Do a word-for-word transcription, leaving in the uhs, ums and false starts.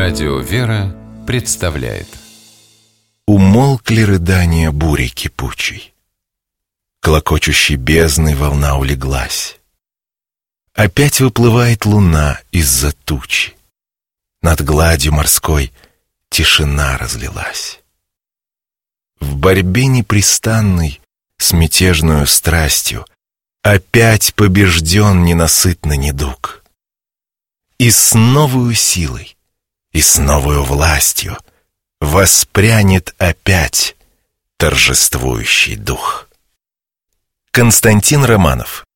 Радио «Вера» представляет. Умолкли рыдания бури кипучей, клокочущей бездной волна улеглась. Опять выплывает луна из-за тучи, над гладью морской тишина разлилась. В борьбе непрестанной с мятежную страстью опять побежден ненасытный недуг. И с новою силой, и с новою властью воспрянет опять торжествующий дух. Константин Романов.